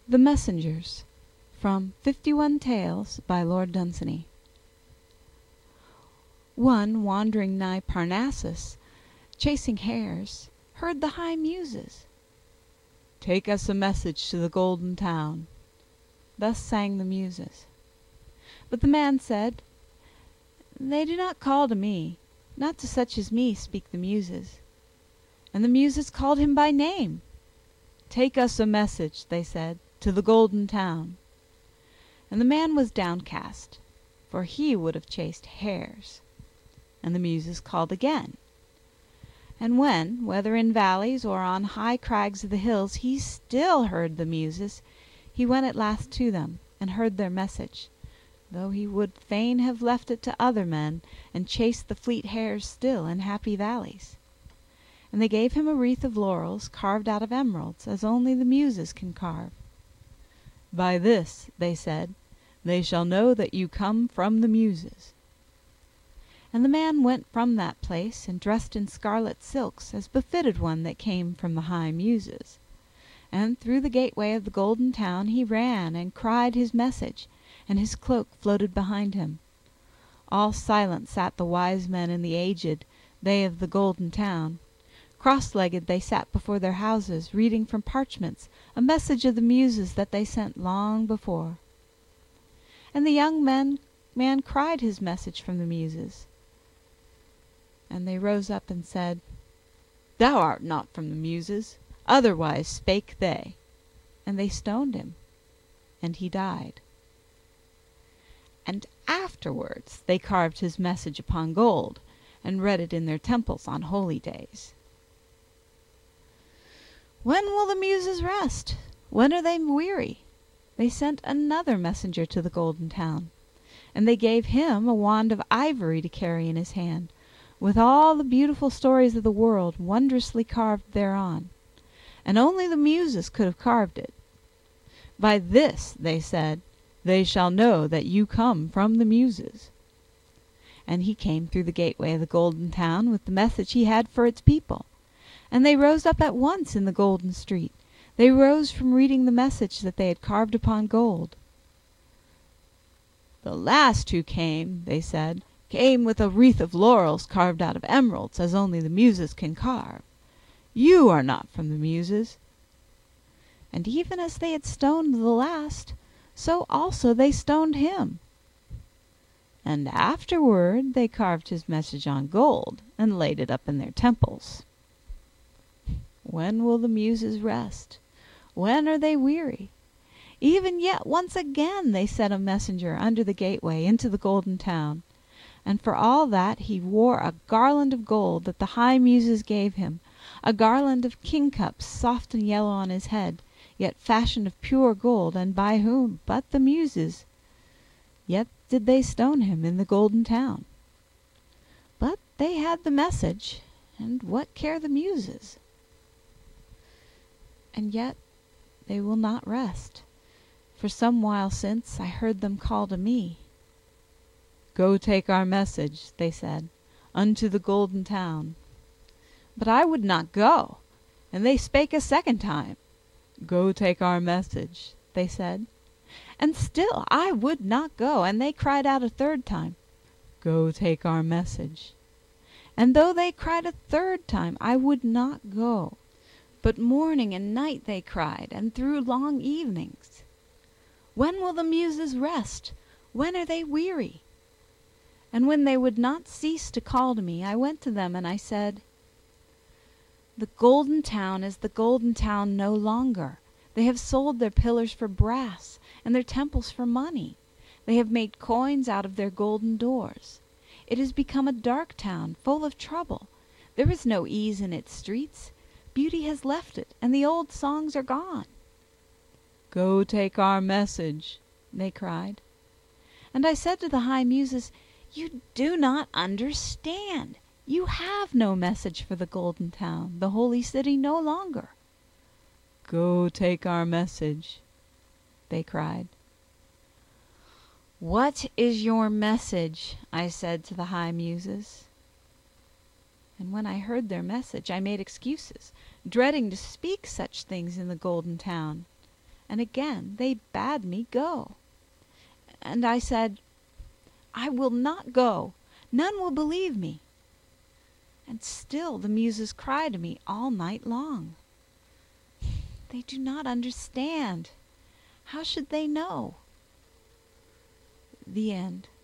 THE MESSENGERS From 51 Tales by Lord Dunsany. One, wandering nigh Parnassus, chasing hares, heard the high Muses. "Take us a message to the Golden Town." Thus sang the Muses. But the man said, "They do not call to me; not to such as me speak the Muses." And the Muses called him by name. "Take us a message," they said, "to the Golden Town." And the man was downcast, for he would have chased hares. And the Muses called again. And when, whether in valleys or on high crags of the hills, he still heard the Muses, he went at last to them, and heard their message, though he would fain have left it to other men, and chased the fleet hares still in happy valleys. And they gave him a wreath of laurels carved out of emeralds, as only the Muses can carve. "By this," they said, "they shall know that you come from the Muses." And the man went from that place, and dressed in scarlet silks, as befitted one that came from the high Muses. And through the gateway of the Golden Town he ran, and cried his message, and his cloak floated behind him. All silent sat the wise men and the aged, they of the Golden Town. Cross-legged they sat before their houses, reading from parchments a message of the Muses that they sent long before. And the young man cried his message from the Muses. And they rose up and said, "Thou art not from the Muses, otherwise spake they." And they stoned him, and he died. And afterwards they carved his message upon gold, and read it in their temples on holy days. When will the Muses rest? When are they weary? They sent another messenger to the Golden Town, and they gave him a wand of ivory to carry in his hand, with all the beautiful stories of the world wondrously carved thereon, and only the Muses could have carved it. "By this," they said, "they shall know that you come from the Muses." And he came through the gateway of the Golden Town with the message he had for its people, and they rose up at once in the golden street. They rose from reading the message that they had carved upon gold. "The last who came," they said, "came with a wreath of laurels carved out of emeralds, as only the Muses can carve. You are not from the Muses." And even as they had stoned the last, so also they stoned him. And afterward they carved his message on gold, and laid it up in their temples. When will the Muses rest? When are they weary? Even yet once again they sent a messenger under the gateway into the Golden Town, and for all that he wore a garland of gold that the high Muses gave him, a garland of kingcups soft and yellow on his head, yet fashioned of pure gold, and by whom but the Muses? Yet did they stone him in the Golden Town. But they had the message, and what care the Muses? And yet they will not rest, for some while since I heard them call to me. "Go take our message," they said, "unto the Golden Town." But I would not go, and they spake a second time. "Go take our message," they said, and still I would not go, and they cried out a third time, "Go take our message." And though they cried a third time, I would not go, but morning and night they cried, and through long evenings. When will the Muses rest? When are they weary? And when they would not cease to call to me, I went to them and I said, "The Golden Town is the Golden Town no longer. They have sold their pillars for brass, and their temples for money. They have made coins out of their golden doors. It has become a dark town, full of trouble. There is no ease in its streets. Beauty has left it, and the old songs are gone." "Go take our message," they cried. And I said to the high Muses, "You do not understand. You have no message for the Golden Town, the holy city, no longer." "Go take our message," they cried. "What is your message?" I said to the high Muses. And when I heard their message, I made excuses, dreading to speak such things in the Golden Town. and again they bade me go. And I said, "I will not go. None will believe me." And still the Muses cry to me all night long. They do not understand. How should they know? The End.